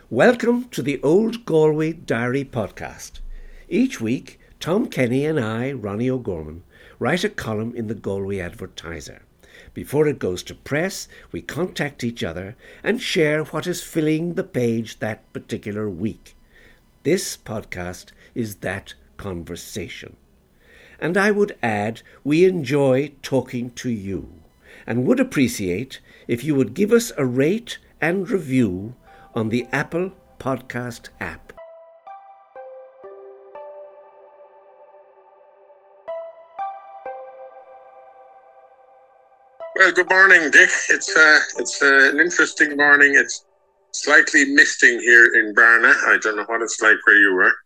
Welcome to the Old Galway Diary podcast. Each week, Tom Kenny and I, Ronnie O'Gorman, write a column in the Galway Advertiser. Before it goes to press, we contact each other and share what is filling the page that particular week. This podcast is that conversation. And I would add, we enjoy talking to you and would appreciate if you would give us a rate and review on the Apple Podcast app. Well, good morning, Dick. It's an interesting morning. It's slightly misting here in Barna. I don't know what it's like where you were.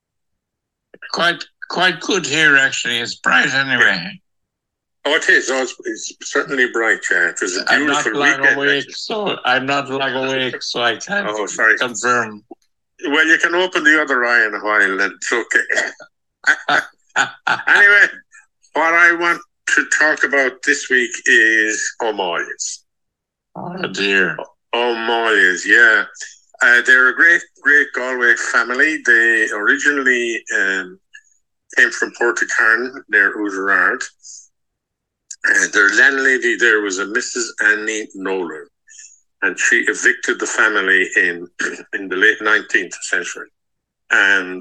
Quite good here, actually. It's bright anyway. Oh, it is. Oh, it's certainly bright, yeah. It was a beautiful weekend. I'm not long awake, so I can't confirm. Well, you can open the other eye in a while, and it's okay. Anyway, what I want to talk about this week is O'Malley's. Oh, dear. O'Malley's, yeah. They're a great Galway family. They originally came from Portacarn near Oughterard. Their landlady there was a Mrs. Annie Nolan, and she evicted the family in the late 19th century. And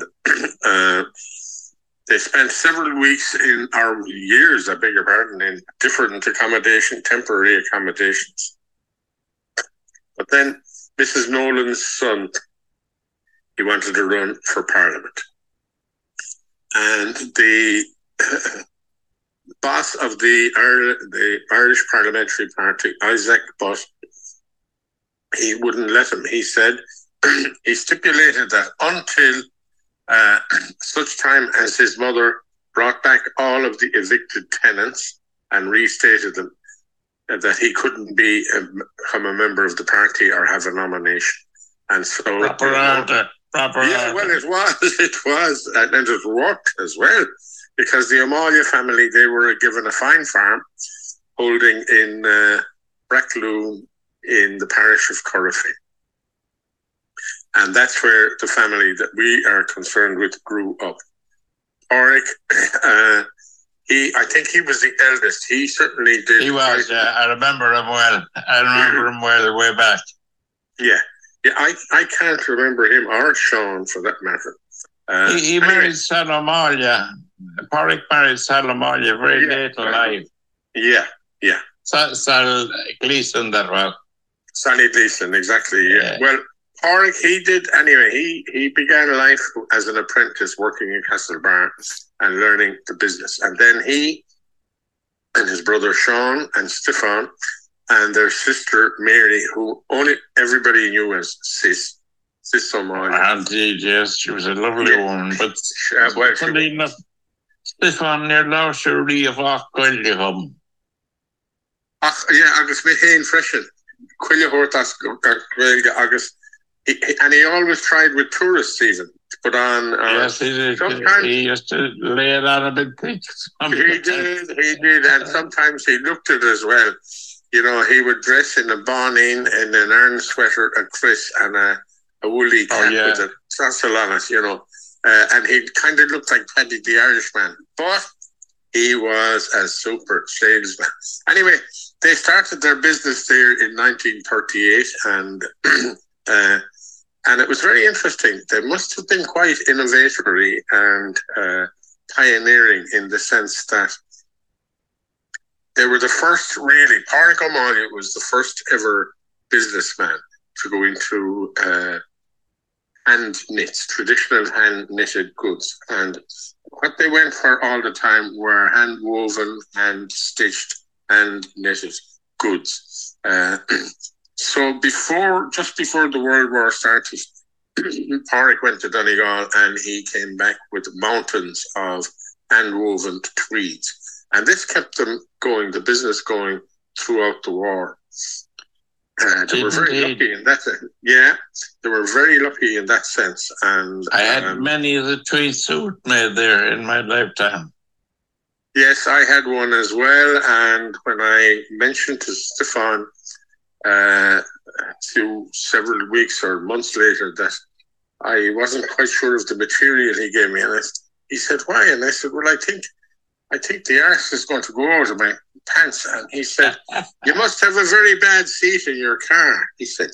they spent several weeks in different temporary accommodations. But then Mrs. Nolan's son, he wanted to run for Parliament. And the boss of the Irish Parliamentary Party, Isaac Butt, he wouldn't let him. He said, he stipulated that until such time as his mother brought back all of the evicted tenants and restated them, that he couldn't become a member of the party or have a nomination. And so proper order. Yeah, well, it was, and it worked as well, because the O'Malley family, they were given a fine farm holding in Brackloon in the parish of Corrafin. And that's where the family that we are concerned with grew up. Oric, I think he was the eldest. He certainly did. He was, yeah. I remember him well. Way back. Yeah. Yeah, I can't remember him or Sean for that matter. He married Sal O'Malley. Porrick married Sal O'Malley very late in life. Yeah. Sal Gleeson, that was. Sally Gleeson, exactly, yeah. Well, Porrick, he did, anyway, he began life as an apprentice working in Castlebar and learning the business. And then he and his brother Sean and Stefan and their sister Mary, who only everybody knew as Sis O'Malley. Indeed, yes, she was a lovely woman, but funny enough, Stefan near Laushery of Ochquillium. Yeah, agus me hain freshen. Quillihortas agus. And he always tried with tourists even to put on. Yes, he did. He used to lay it on a bit thick. He did, and sometimes he looked it as well. You know, he would dress in a bonin and an iron sweater, a Chris, and a woolly cap with a tassel on it, you know. And he kind of looked like Paddy the Irishman. But he was a super salesman. Anyway, they started their business there in 1938, and it was very interesting. They must have been quite innovatory and pioneering in the sense that they were the first, really. Porrick O'Malley was the first ever businessman to go into hand knits, traditional hand knitted goods. And what they went for all the time were hand woven, hand stitched, hand knitted goods. So just before the World War started, Porrick went to Donegal and he came back with mountains of hand-woven tweeds. And this kept them going, the business going throughout the war. They were very lucky in that sense. Yeah, they were very lucky in that sense. And I had many of the tweed suit made there in my lifetime. Yes, I had one as well. And when I mentioned to Stefan several weeks or months later that I wasn't quite sure of the material he gave me. And he said, why? And I said, well, I think the arse is going to go out of my pants. And he said, you must have a very bad seat in your car, he said.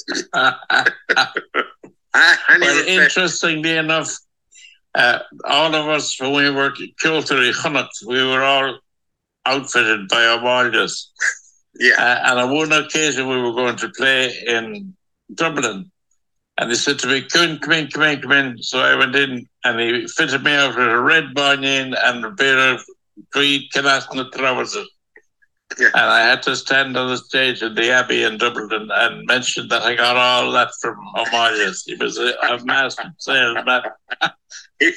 Well, interestingly enough, all of us, when we were Kiltary Connacht, we were all outfitted by O'Malley's. Yeah. And on one occasion, we were going to play in Dublin. And he said to me, come in. So I went in and he fitted me out with a red banyan and a pair of tweed Canasna trousers. Yeah. And I had to stand on the stage in the Abbey in Dublin and mention that I got all that from O'Malley's. He was a massive salesman. He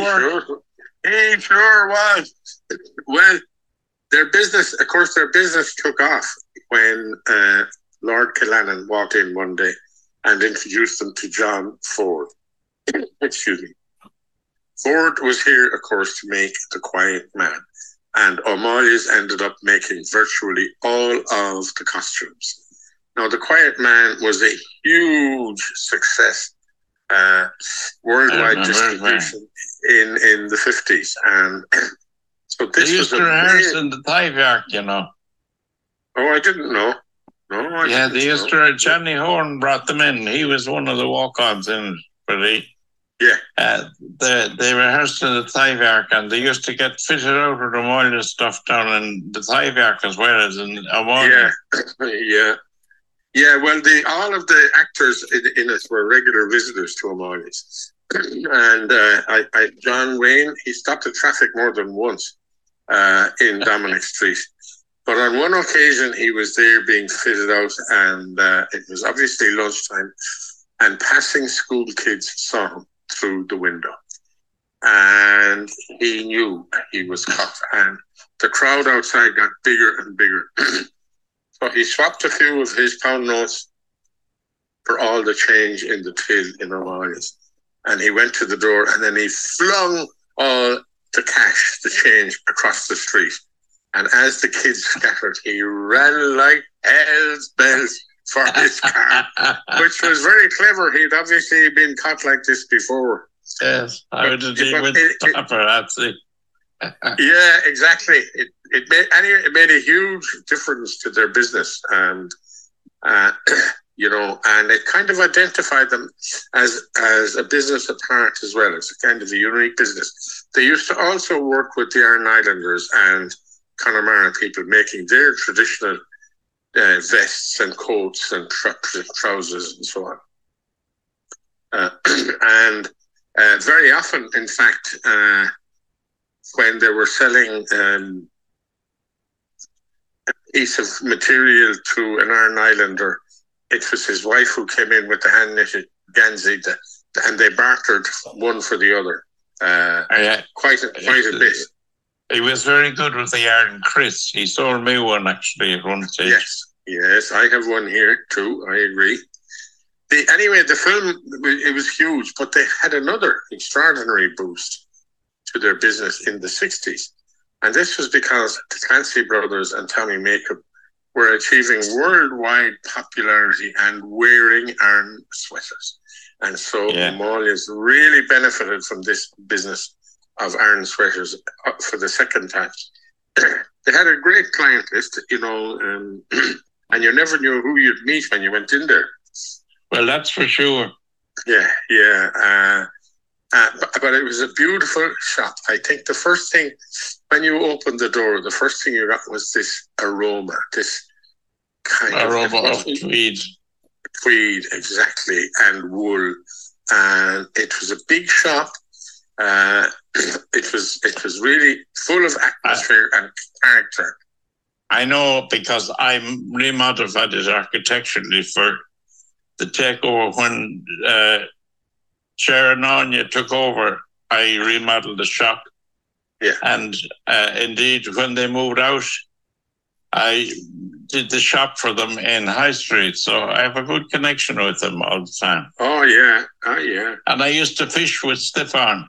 sure was. Well, their business took off when Lord Killannon walked in one day and introduced them to John Ford. Excuse me. Ford was here, of course, to make The Quiet Man. And O'Malley's ended up making virtually all of the costumes. Now, The Quiet Man was a huge success, worldwide distribution in the 50s. And so this was a rehearse in the Tyve, you know. Oh, I didn't know. No, they used to. Johnny Horn brought them in. He was one of the walk-ons in for the. Yeah. They rehearsed in the Tyve and they used to get fitted out with O'Malley's stuff down in the Tyve as well as in O'Malley. Yeah. Yeah, well, all of the actors in it were regular visitors to O'Malley's. And John Wayne, he stopped the traffic more than once in Dominic Street. But on one occasion, he was there being fitted out, and it was obviously lunchtime, and passing school kids saw him through the window. And he knew he was caught, and the crowd outside got bigger and bigger. So he swapped a few of his pound notes for all the change in the till in O'Malley's. And he went to the door, and then he flung all the cash, the change, across the street. And as the kids scattered, he ran like hell's bells for his car, which was very clever. He'd obviously been caught like this before. Yes, I would have been with paparazzi. Yeah, exactly. It made a huge difference to their business, and and it kind of identified them as a business apart as well. It's a kind of a unique business. They used to also work with the Iron Islanders and Connemara people, making their traditional vests and coats and trousers and so on. And very often, in fact, when they were selling a piece of material to an Iron Islander, it was his wife who came in with the hand-knitted ganzi, and they bartered one for the other. Quite a bit. He was very good with the yarn, Chris. He sold me one, actually, at one stage. Yes, I have one here, too. I agree. Anyway, the film, it was huge, but they had another extraordinary boost to their business in the 60s. And this was because the Clancy brothers and Tommy Makeup were achieving worldwide popularity and wearing iron sweaters. And so O'Malley's really benefited from this business of iron sweaters for the second time. They had a great client list, and you never knew who you'd meet when you went in there. Well, that's for sure. Yeah. But it was a beautiful shop. I think the first thing, when you opened the door, the first thing you got was this aroma, this kind of tweed. Tweed, exactly, and wool. And it was a big shop. It was really full of atmosphere and character. I know, because I'm remodified it architecturally for the takeover. When Sharon Anya took over, I remodeled the shop. Yeah. And indeed, when they moved out, I did the shop for them in High Street. So I have a good connection with them all the time. Oh, yeah. And I used to fish with Stefan.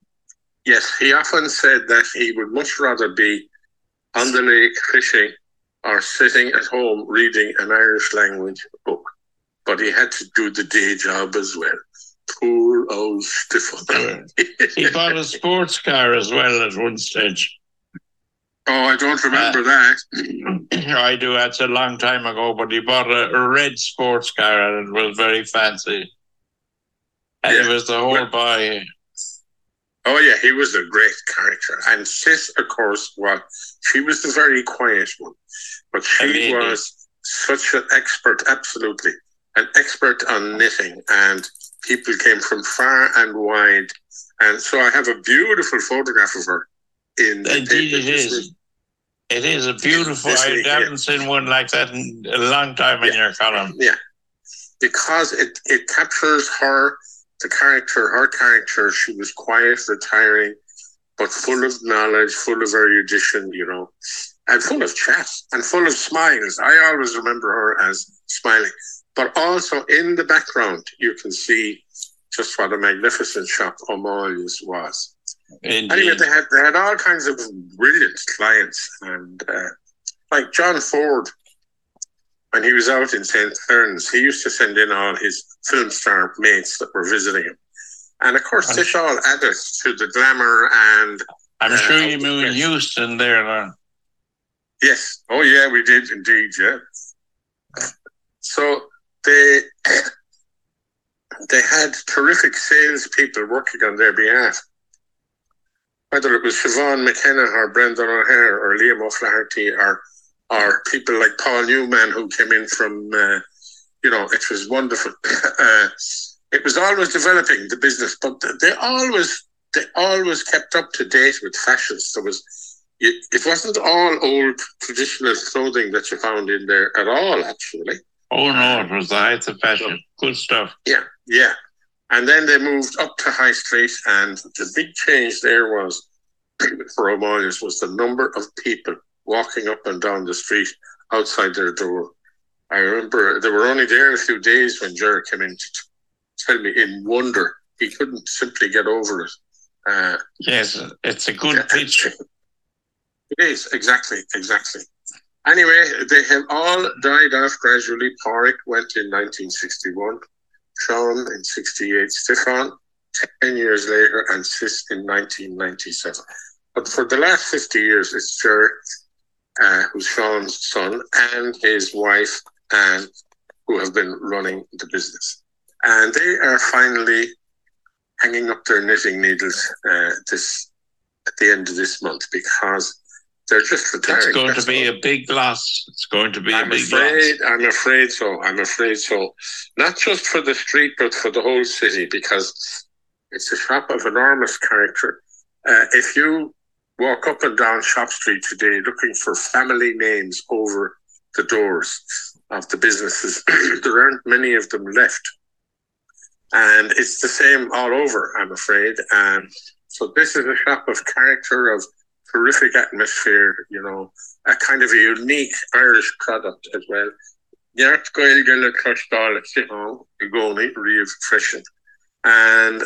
Yes, he often said that he would much rather be on the lake fishing or sitting at home reading an Irish language book. But he had to do the day job as well. Poor old Stefan. He bought a sports car as well at one stage. Oh, I don't remember that. I do. That's a long time ago, but he bought a red sports car and it was very fancy. And he was the whole boy. Oh, yeah, he was a great character. And Sis, of course, she was the very quiet one. But she was such an expert, absolutely. An expert on knitting. And people came from far and wide. And so I have a beautiful photograph of her in the Indeed, paper. it is. It is a beautiful. I haven't seen one like that in a long time in your column. Yeah, because it captures her character. She was quiet, retiring, but full of knowledge, full of erudition, and full of chat and full of smiles. I always remember her as smiling. But also in the background, you can see just what a magnificent shop O'Malley's was. Indeed. Anyway, they had all kinds of brilliant clients, and like John Ford, when he was out in St. Helens, he used to send in all his film star mates that were visiting him. And of course, this all added to the glamour and... I'm sure you mean Houston there, now. Yes. Oh, yeah, we did indeed, yeah. So they had terrific salespeople working on their behalf. Whether it was Siobhan McKenna or Brendan O'Hare or Liam O'Flaherty or people like Paul Newman who came in from, it was wonderful. It was always developing the business, but they always kept up to date with fashions. It wasn't all old traditional clothing that you found in there at all, actually. Oh no, it was the height of fashion. Good stuff. Yeah. And then they moved up to High Street, and the big change there was, for O'Malley's, was the number of people walking up and down the street outside their door. I remember they were only there a few days when Ger came in to tell me in wonder. He couldn't simply get over it. Yes, it's a good picture. It is, exactly. Anyway, they have all died off gradually. Porrick went in 1961. Sean in 68, Stefan 10 years later, and Sis in 1997. But for the last 50 years, it's Ger, who's Sean's son, and his wife, Anne, who have been running the business. And they are finally hanging up their knitting needles at the end of this month, because they're just retiring. It's going to be a big loss. It's going to be a big loss. I'm afraid so. Not just for the street, but for the whole city, because it's a shop of enormous character. If you walk up and down Shop Street today looking for family names over the doors of the businesses, there aren't many of them left. And it's the same all over, I'm afraid. So this is a shop of character, of terrific atmosphere, a kind of a unique Irish product as well. And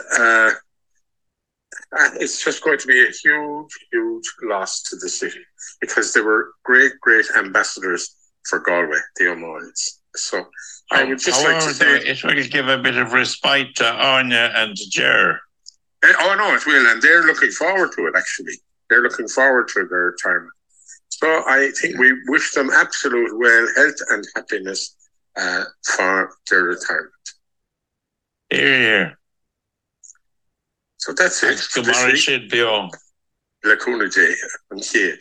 it's just going to be a huge, huge loss to the city, because they were great, great ambassadors for Galway, the O'Malley's. So I would just like to say... It will give a bit of respite to Anya and to Ger. Oh, no, it will. And they're looking forward to it, actually. They're looking forward to their retirement. So I think we wish them absolute well, health and happiness for their retirement. Here. So that's it. Tomorrow should be on. Lacuna Day and Kate.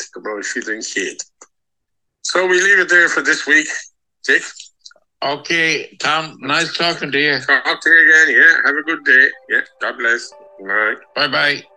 So we leave it there for this week. Jake? Okay, Tom, nice talking to you. Talk to you again, yeah. Have a good day. Yeah, God bless. Bye. Bye-bye.